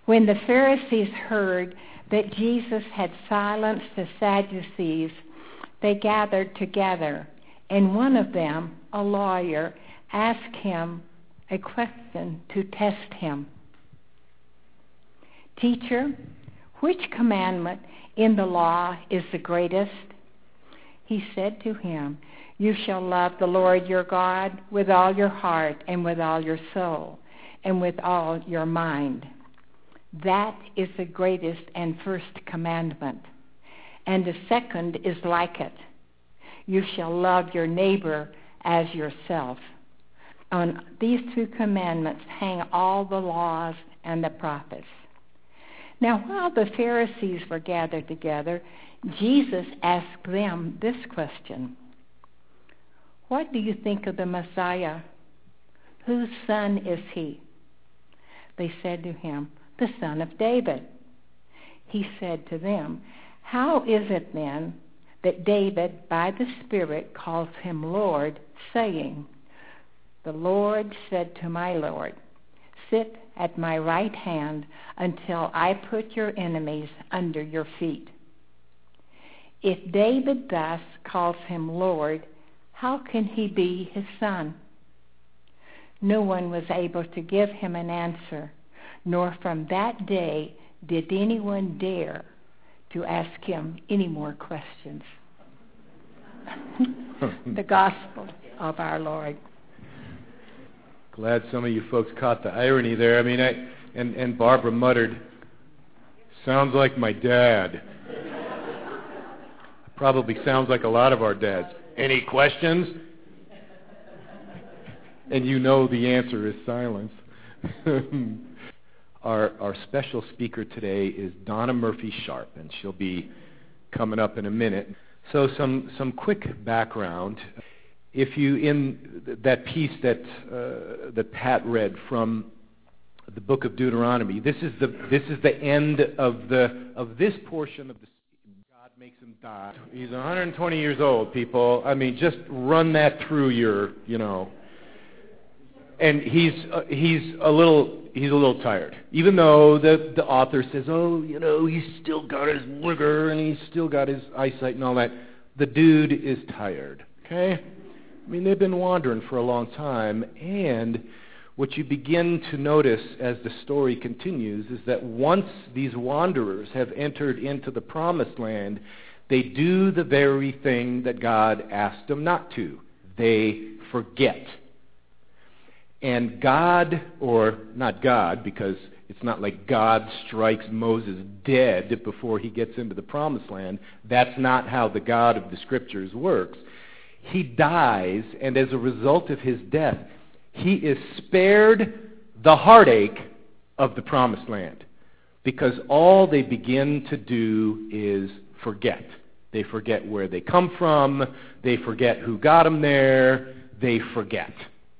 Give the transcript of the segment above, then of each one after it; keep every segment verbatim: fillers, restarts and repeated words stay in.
When the Pharisees heard that Jesus had silenced the Sadducees, they gathered together, and one of them, a lawyer, asked him a question to test him. "Teacher, which commandment in the law is the greatest?" He said to him, "You shall love the Lord your God with all your heart and with all your soul and with all your mind. That is the greatest and first commandment. And the second is like it. You shall love your neighbor as yourself. On these two commandments hang all the laws and the prophets." Now, while the Pharisees were gathered together, Jesus asked them this question: "What do you think of the Messiah? Whose son is he?" They said to him, "The son of David." He said to them, "How is it then that David, by the Spirit, calls him Lord, saying, 'The Lord said to my Lord, sit at my right hand until I put your enemies under your feet'? If David thus calls him Lord, how can he be his son?" No one was able to give him an answer, nor from that day did anyone dare to ask him any more questions. The Gospel of our Lord. Glad some of you folks caught the irony there. I mean, I, and, and Barbara muttered, "Sounds like my dad." Probably sounds like a lot of our dads. Any questions? And you know the answer is silence. our, our special speaker today is Donna Murphy Sharp, and she'll be coming up in a minute. So some, some quick background. If you, in that piece that uh, that Pat read from the book of Deuteronomy, this is the this is the end of the of this portion of the. God makes him die. He's one hundred twenty years old, people. I mean, just run that through your, you know. And he's uh, he's a little he's a little tired, even though the the author says, oh, you know, he's still got his vigor and he's still got his eyesight and all that. The dude is tired. Okay. I mean, they've been wandering for a long time, and what you begin to notice as the story continues is that once these wanderers have entered into the promised land, they do the very thing that God asked them not to. They forget. And God, or not God, because it's not like God strikes Moses dead before he gets into the promised land. That's not how the God of the Scriptures works. He dies, and as a result of his death, he is spared the heartache of the promised land, because all they begin to do is forget. They forget where they come from. They forget who got them there. They forget.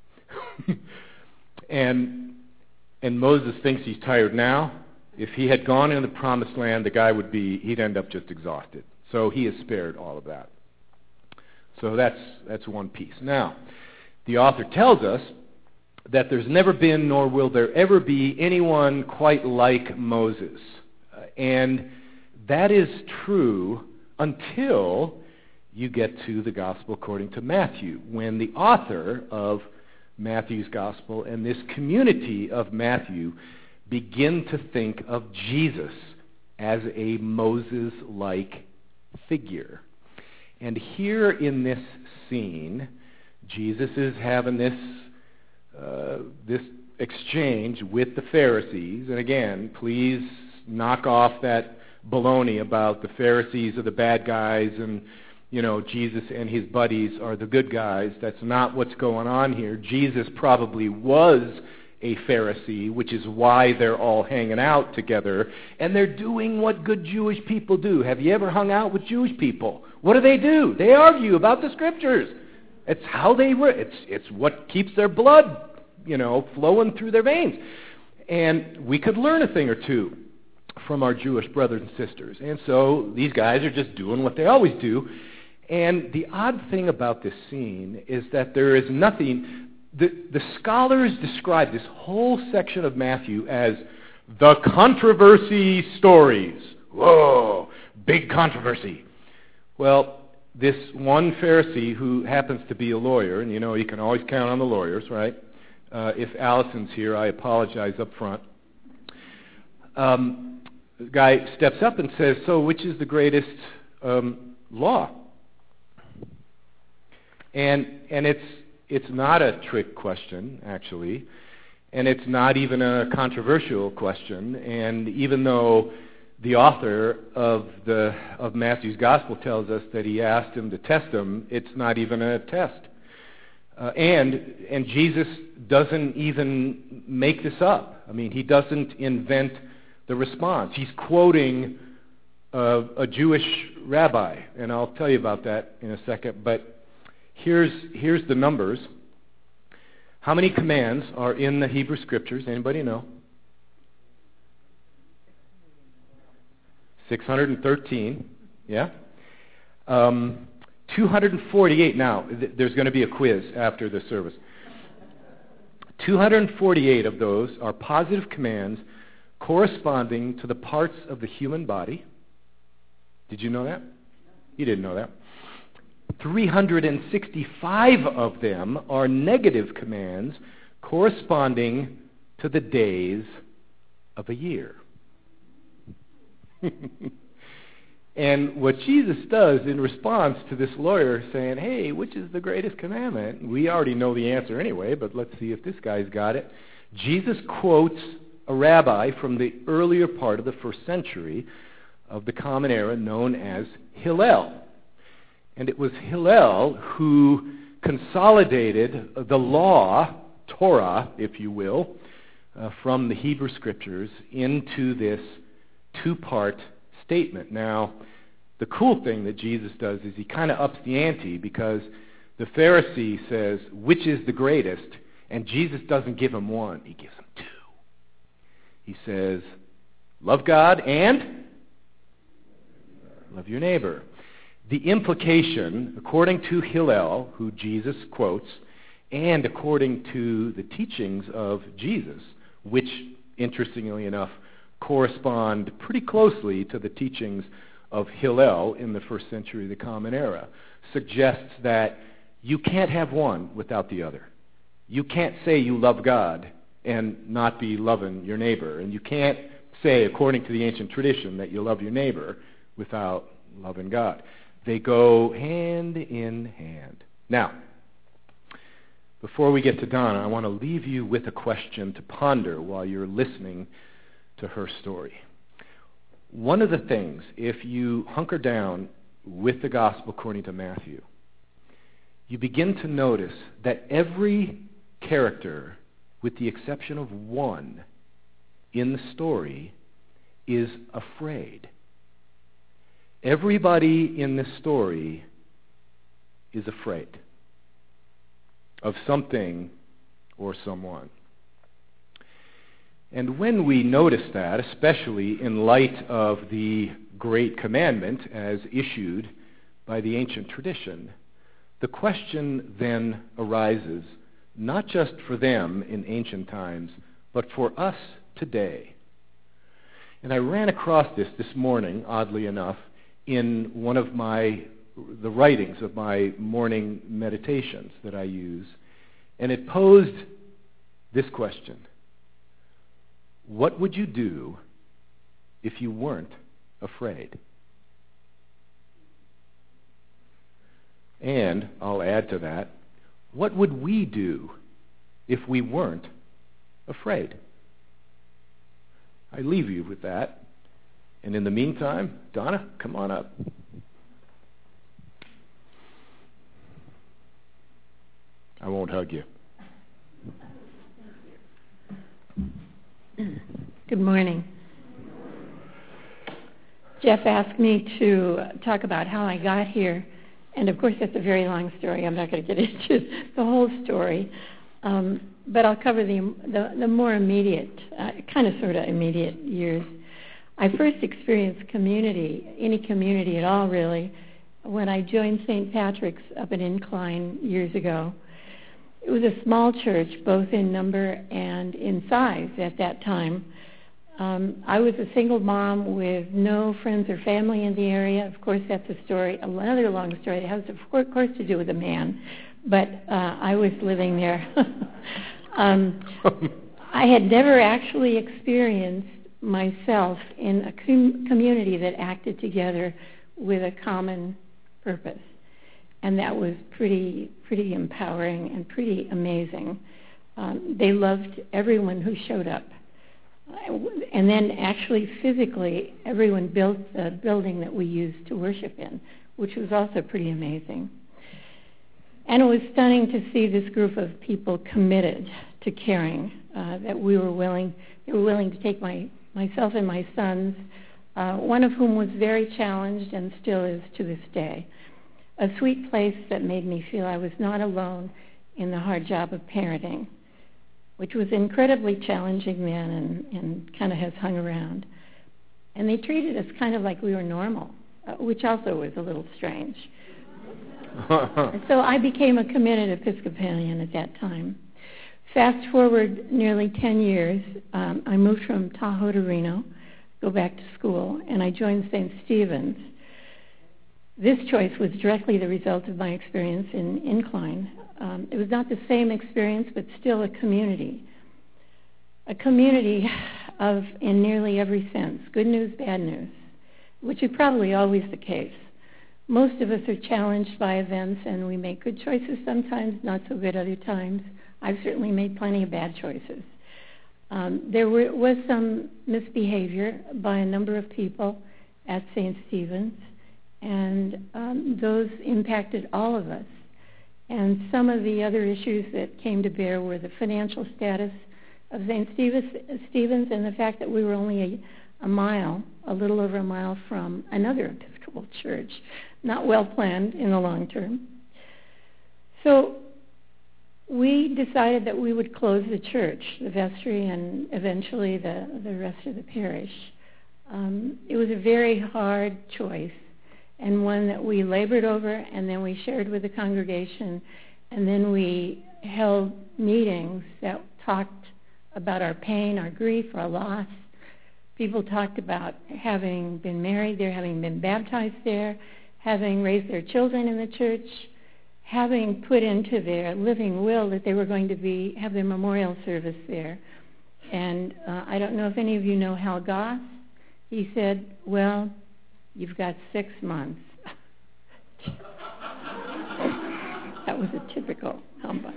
and and Moses thinks he's tired now. If he had gone into the promised land, the guy would be, he'd end up just exhausted. So he is spared all of that. So that's that's one piece. Now, the author tells us that there's never been nor will there ever be anyone quite like Moses. Uh, and that is true until you get to the Gospel according to Matthew, when the author of Matthew's Gospel and this community of Matthew begin to think of Jesus as a Moses-like figure. And here in this scene, Jesus is having this uh, this exchange with the Pharisees. And again, please knock off that baloney about the Pharisees are the bad guys and, you know, Jesus and his buddies are the good guys. That's not what's going on here. Jesus probably was a Pharisee, which is why they're all hanging out together, and they're doing what good Jewish people do. Have you ever hung out with Jewish people? What do they do? They argue about the Scriptures. It's how they re- it's it's what keeps their blood, you know, flowing through their veins. And we could learn a thing or two from our Jewish brothers and sisters. And so these guys are just doing what they always do. And the odd thing about this scene is that there is nothing. The, the scholars describe this whole section of Matthew as The controversy stories. Whoa, big controversy. Well, this one Pharisee who happens to be a lawyer, and you know you can always count on the lawyers, right? Uh, if Allison's here, I apologize up front. Um, the guy steps up and says, so which is the greatest um, law? And and it's it's not a trick question, actually, and it's not even a controversial question. And even though the author of the of Matthew's Gospel tells us that he asked him to test him, it's not even a test. Uh, and and Jesus doesn't even make this up. I mean, he doesn't invent the response. He's quoting uh, a Jewish rabbi, and I'll tell you about that in a second. But here's here's the numbers. How many commands are in the Hebrew Scriptures? Anybody know? six hundred thirteen. Yeah. Um, two hundred forty-eight. Now, th- there's going to be a quiz after the service. two hundred forty-eight of those are positive commands corresponding to the parts of the human body. Did you know that? You didn't know that. three hundred sixty-five of them are negative commands corresponding to the days of a year. And what Jesus does in response to this lawyer saying, hey, which is the greatest commandment? We already know the answer anyway, but let's see if this guy's got it. Jesus quotes a rabbi from the earlier part of the first century of the Common Era known as Hillel. And it was Hillel who consolidated the law, Torah, if you will, uh, from the Hebrew Scriptures into this two-part statement. Now, the cool thing that Jesus does is he kind of ups the ante, because the Pharisee says, which is the greatest? And Jesus doesn't give him one, he gives him two. He says, love God and love your neighbor. The implication, according to Hillel, who Jesus quotes, and according to the teachings of Jesus, which, interestingly enough, correspond pretty closely to the teachings of Hillel in the first century of the Common Era, suggests that you can't have one without the other. You can't say you love God and not be loving your neighbor. And you can't say, according to the ancient tradition, that you love your neighbor without loving God. They go hand in hand. Now, before we get to Donna, I want to leave you with a question to ponder while you're listening to her story. One of the things, if you hunker down with the Gospel according to Matthew, you begin to notice that every character, with the exception of one in the story, is afraid. Everybody in this story is afraid of something or someone. And when we notice that, especially in light of the Great Commandment as issued by the ancient tradition, the question then arises, not just for them in ancient times, but for us today. And I ran across this this morning, oddly enough, in one of my the writings of my morning meditations that I use, and it posed this question: what would you do if you weren't afraid? And I'll add to that, what would we do if we weren't afraid? I leave you with that. And in the meantime, Donna, come on up. I won't hug you. Good morning. Jeff asked me to talk about how I got here, and of course that's a very long story. I'm not going to get into the whole story, um, but I'll cover the the, the more immediate, uh, kind of sort of immediate years. I first experienced community, any community at all really, when I joined Saint Patrick's up in Incline years ago. It was a small church, both in number and in size at that time. Um, I was a single mom with no friends or family in the area. Of course, that's a story, another long story. It has, of course, to do with a man, but uh, I was living there. um, I had never actually experienced myself in a com- community that acted together with a common purpose, and that was pretty, pretty empowering and pretty amazing. Um, they loved everyone who showed up. And then actually physically, everyone built the building that we used to worship in, which was also pretty amazing. And it was stunning to see this group of people committed to caring, uh, that we were willing, they were willing to take my, myself and my sons, uh, one of whom was very challenged and still is to this day. A sweet place that made me feel I was not alone in the hard job of parenting, which was incredibly challenging then and, and kind of has hung around. And they treated us kind of like we were normal, uh, which also was a little strange. So I became a committed Episcopalian at that time. Fast forward nearly ten years, um, I moved from Tahoe to Reno, go back to school, and I joined Saint Stephen's. This choice was directly the result of my experience in Incline. Um, it was not the same experience, but still a community. A community of, in nearly every sense, good news, bad news, which is probably always the case. Most of us are challenged by events, and we make good choices sometimes, not so good other times. I've certainly made plenty of bad choices. Um, there were, was some misbehavior by a number of people at Saint Stephen's, and um, those impacted all of us. And some of the other issues that came to bear were the financial status of Saint Stephen's and the fact that we were only a, a mile, a little over a mile from another Episcopal church, not well planned in the long term. So we decided that we would close the church, the vestry, and eventually the, the rest of the parish. Um, it was a very hard choice, and one that we labored over, and then we shared with the congregation, and then we held meetings that talked about our pain, our grief, our loss. People talked about having been married there, having been baptized there, having raised their children in the church, having put into their living will that they were going to be have their memorial service there. And uh, I don't know if any of you know Hal Goss. He said, well, you've got six months. That was a typical humbug.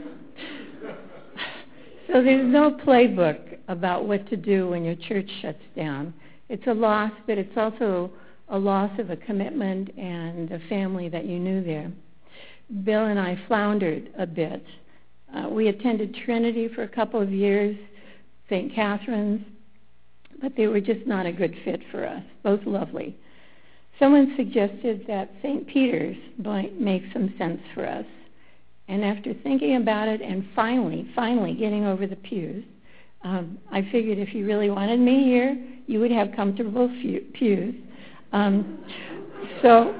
So there's no playbook about what to do when your church shuts down. It's a loss, but it's also a loss of a commitment and a family that you knew there. Bill and I floundered a bit. Uh, we attended Trinity for a couple of years, Saint Catherine's, but they were just not a good fit for us, both lovely. Someone suggested that Saint Peter's might make some sense for us. And after thinking about it and finally, finally getting over the pews, um, I figured if you really wanted me here, you would have comfortable few, pews. Um, so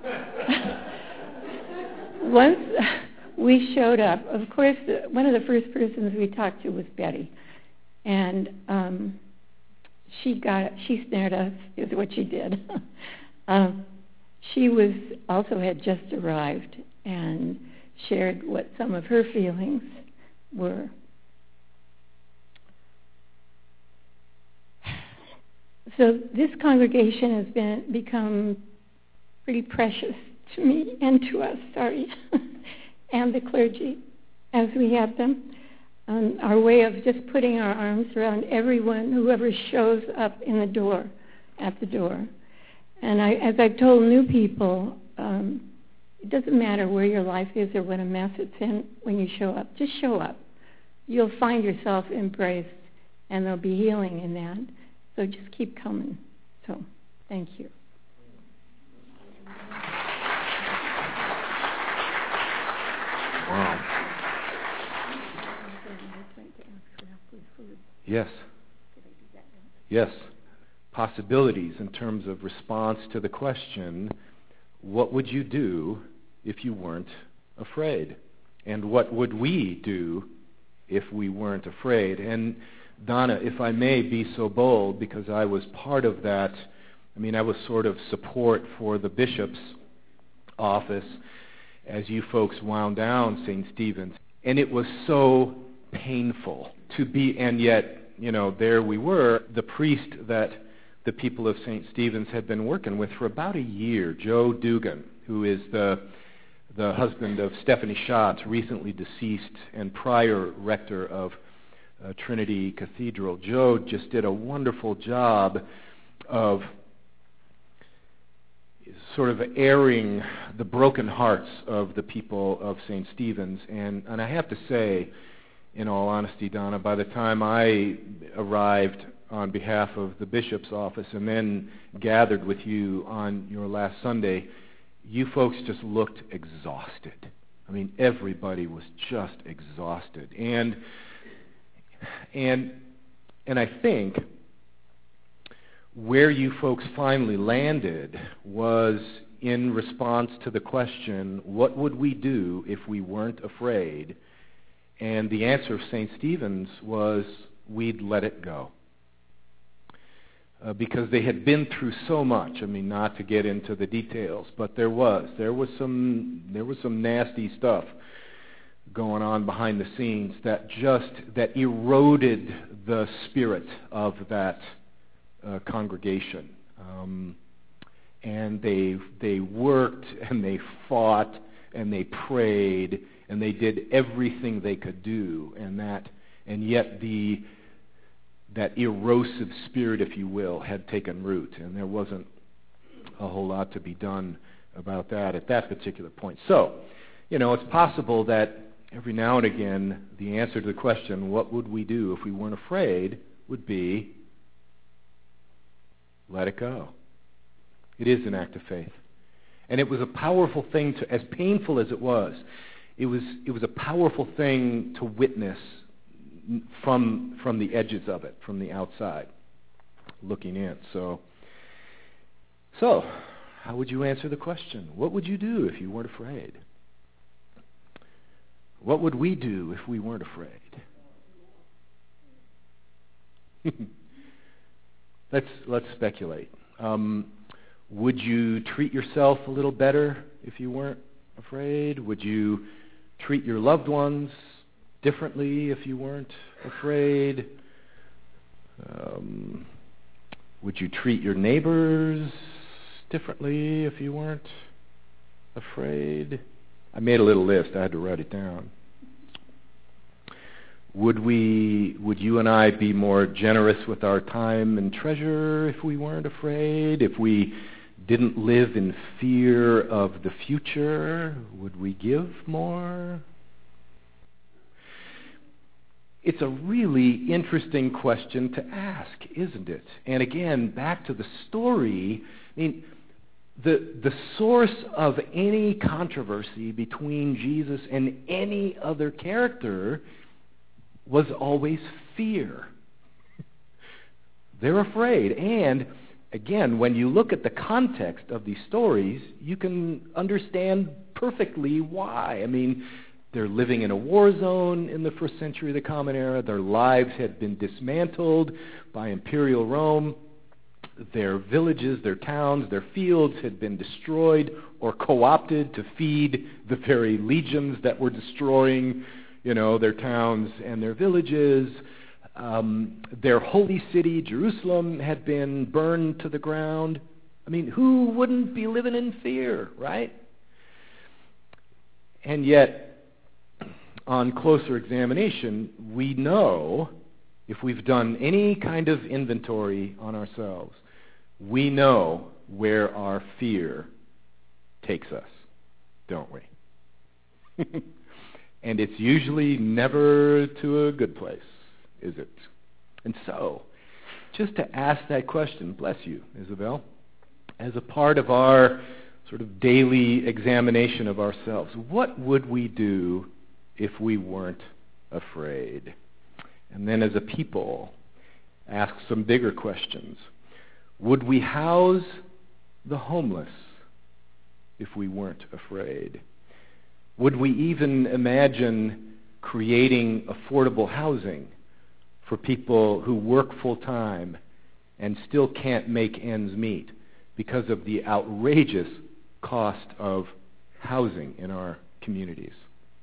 once we showed up, of course, the, one of the first persons we talked to was Betty. And um, she got she snared us, is what she did. um, she was also had just arrived and shared what some of her feelings were. So this congregation has been become pretty precious to me and to us, sorry, and the clergy as we have them. Um, our way of just putting our arms around everyone, whoever shows up in the door, at the door. And I, as I've told new people, um, it doesn't matter where your life is or what a mess it's in when you show up. Just show up. You'll find yourself embraced, and there'll be healing in that. So just keep coming. So, thank you. Wow. Yes. Yes. Possibilities in terms of response to the question, what would you do if you weren't afraid? And what would we do if we weren't afraid? And Donna, if I may be so bold, because I was part of that, I mean, I was sort of support for the bishop's office as you folks wound down Saint Stephen's. And it was so painful to be, and yet, you know, there we were, the priest that the people of Saint Stephen's had been working with for about a year, Joe Dugan, who is the the husband of Stephanie Schatz, recently deceased and prior rector of uh, Trinity Cathedral. Joe just did a wonderful job of sort of airing the broken hearts of the people of Saint Stephen's. And, and I have to say, in all honesty, Donna, by the time I arrived on behalf of the bishop's office and then gathered with you on your last Sunday, you folks just looked exhausted. I mean, everybody was just exhausted. And and and I think where you folks finally landed was in response to the question, what would we do if we weren't afraid? And the answer of Saint Stephen's was, we'd let it go. Uh, because they had been through so much. I mean, not to get into the details, but there was. There was some there was some nasty stuff going on behind the scenes that just, that eroded the spirit of that uh, congregation. Um, and they they worked and they fought and they prayed and they did everything they could do, and that and yet the that erosive spirit, if you will, had taken root, and there wasn't a whole lot to be done about that at that particular point. So, you know, it's possible that every now and again the answer to the question, what would we do if we weren't afraid, would be, let it go. It is an act of faith. And it was a powerful thing to, as painful as it was, it was it was a powerful thing to witness from from the edges of it, from the outside, looking in. So, so, how would you answer the question? What would you do if you weren't afraid? What would we do if we weren't afraid? let's let's speculate. Um, would you treat yourself a little better if you weren't afraid? Would you treat your loved ones differently if you weren't afraid? Um, would you treat your neighbors differently if you weren't afraid? I made a little list. I had to write it down. Would we, would you and I be more generous with our time and treasure if we weren't afraid? If we didn't live in fear of the future, would we give more? It's a really interesting question to ask, isn't it? And again, back to the story, I mean, the the source of any controversy between Jesus and any other character was always fear. They're afraid. And again, when you look at the context of these stories, you can understand perfectly why. I mean, they're living in a war zone in the first century of the Common Era. Their lives had been dismantled by imperial Rome. Their villages, their towns, their fields had been destroyed or co-opted to feed the very legions that were destroying, you know, their towns and their villages. Um, their holy city, Jerusalem, had been burned to the ground. I mean, who wouldn't be living in fear, right? And yet, on closer examination, we know, if we've done any kind of inventory on ourselves, we know where our fear takes us, don't we? And it's usually never to a good place, is it? And so, just to ask that question, bless you, Isabel, as a part of our sort of daily examination of ourselves, what would we do if we weren't afraid? And then as a people, ask some bigger questions. Would we house the homeless if we weren't afraid? Would we even imagine creating affordable housing for people who work full-time and still can't make ends meet because of the outrageous cost of housing in our communities.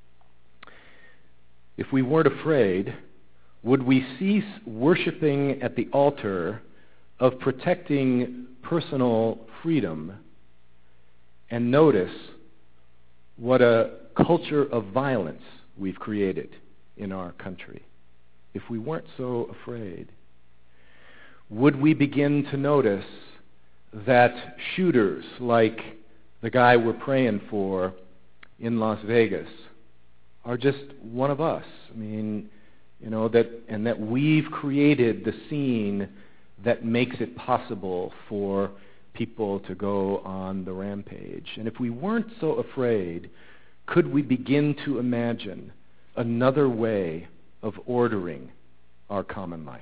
If we weren't afraid, would we cease worshiping at the altar of protecting personal freedom and notice what a culture of violence we've created in our country? If we weren't so afraid, would we begin to notice that shooters like the guy we're praying for in Las Vegas are just one of us? I mean, you know, that and that we've created the scene that makes it possible for people to go on the rampage. And if we weren't so afraid, could we begin to imagine another way of ordering our common life?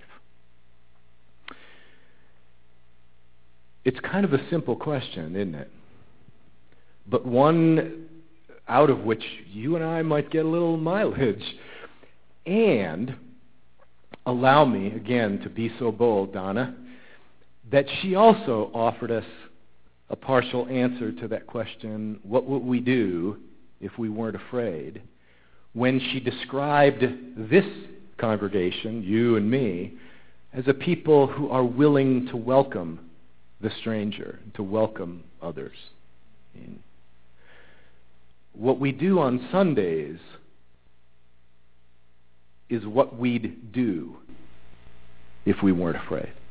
It's kind of a simple question, isn't it? But one out of which you and I might get a little mileage. And allow me, again, to be so bold, Donna, that she also offered us a partial answer to that question, what would we do if we weren't afraid, when she described this congregation, you and me, as a people who are willing to welcome the stranger, to welcome others. I mean, what we do on Sundays is what we'd do if we weren't afraid.